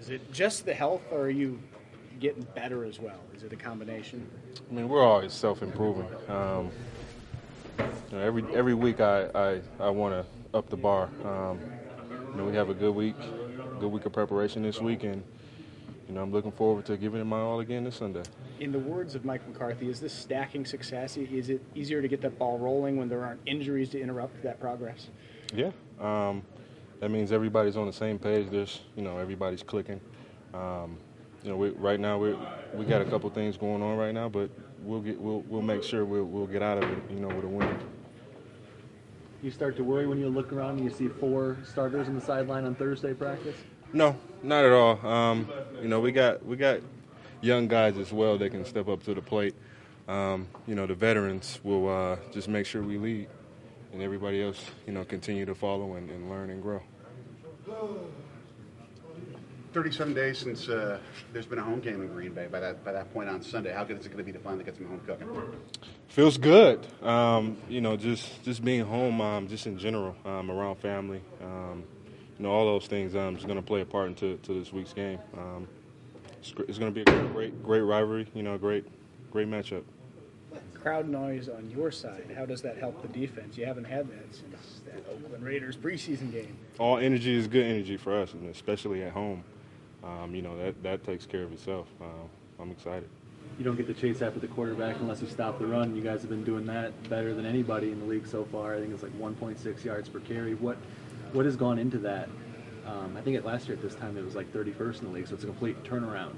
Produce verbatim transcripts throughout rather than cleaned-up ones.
Is it just the health, or are you getting better as well? Is it a combination? I mean, we're always self-improving. Um, you know, every every week I, I, I want to up the bar. Um, you know, we have a good week, good week of preparation this week, and you know, I'm looking forward to giving it my all again this Sunday. In the words of Mike McCarthy, is this stacking success? Is it easier to get that ball rolling when there aren't injuries to interrupt that progress? Yeah, um, that means everybody's on the same page. There's, you know, everybody's clicking. Um, you know, we, right now we we got a couple things going on right now, but we'll get we'll we'll make sure we'll we'll get out of it, you know, with a win. You start to worry when you look around and you see four starters on the sideline on Thursday practice? No, not at all. Um, you know, we got we got young guys as well that can step up to the plate. Um, you know, the veterans will uh, just make sure we lead, and everybody else, you know, continue to follow and, and learn and grow. thirty-seven days since uh, there's been a home game in Green Bay. By that by that point on Sunday, how good is it going to be to finally get some home cooking? Feels good. Um, you know, just just being home, um, just in general, um, around family. Um, you know, all those things um, is going to play a part into to this week's game. Um, it's it's going to be a great great rivalry. You know, great great matchup. Crowd noise on your side, how does that help the defense? You haven't had that since that Oakland Raiders preseason game. All energy is good energy for us, and especially at home. Um, you know, that, that takes care of itself. Uh, I'm excited. You don't get to chase after the quarterback unless you stop the run. You guys have been doing that better than anybody in the league so far. I think it's like one point six yards per carry. What what has gone into that? Um, I think at last year at this time it was like thirty-first in the league, so it's a complete turnaround.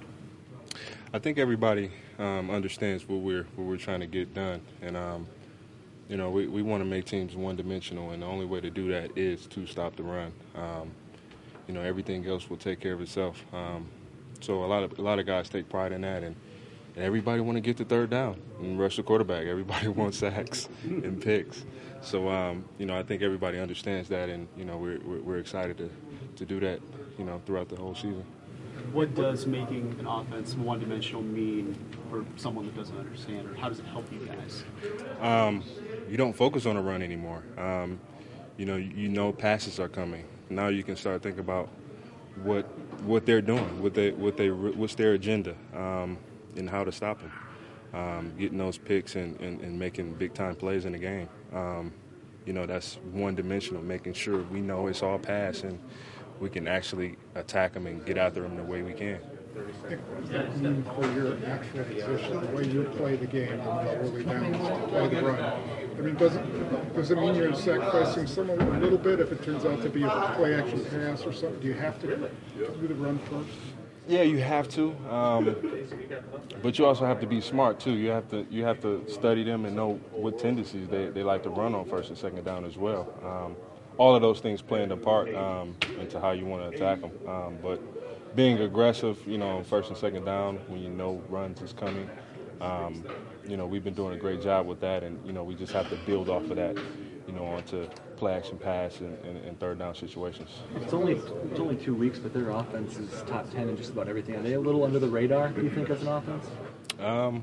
I think everybody um, understands what we're what we're trying to get done, and um, you know, we, we want to make teams one-dimensional, and the only way to do that is to stop the run. Um, you know, everything else will take care of itself. Um, so a lot of a lot of guys take pride in that, and, and everybody want to get the third down and rush the quarterback. Everybody wants sacks and picks. So um, you know, I think everybody understands that, and you know, we're we're, we're excited to, to do that, you know, throughout the whole season. What does making an offense one-dimensional mean for someone that doesn't understand, or how does it help you guys? Um, you don't focus on the run anymore. Um, you know, you know passes are coming. Now you can start thinking about what what they're doing, what they what they what's their agenda, um, and how to stop them. Um, getting those picks and, and, and making big-time plays in the game. Um, you know, that's one-dimensional, making sure we know it's all pass and we can actually attack them and get after them the way we can. What does that mean for your actual position, the way you play the game on the early downs to play the run? I mean, does it, does it mean you're sacrificing some of it a little bit if it turns out to be a play-action pass or something? Do you have to do the run first? Yeah, you have to, um, but you also have to be smart too. You have to you have to study them and know what tendencies they, they like to run on first and second down as well. Um, all of those things playing a part um, into how you want to attack them. Um, but being aggressive, you know, first and second down when you know runs is coming, um, you know, we've been doing a great job with that, and you know, we just have to build off of that, you know, onto play action pass and, and, and third down situations. It's only it's only two weeks, but their offense is top ten in just about everything. Are they a little under the radar, do you think, as an offense? Um,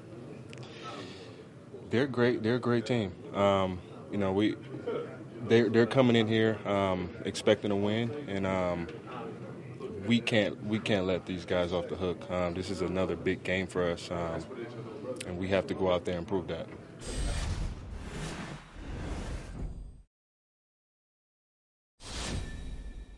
they're great. They're a great team. Um, you know, we they're they're coming in here um, expecting a win, and um, we can't we can't let these guys off the hook. Um, this is another big game for us, um, and we have to go out there and prove that.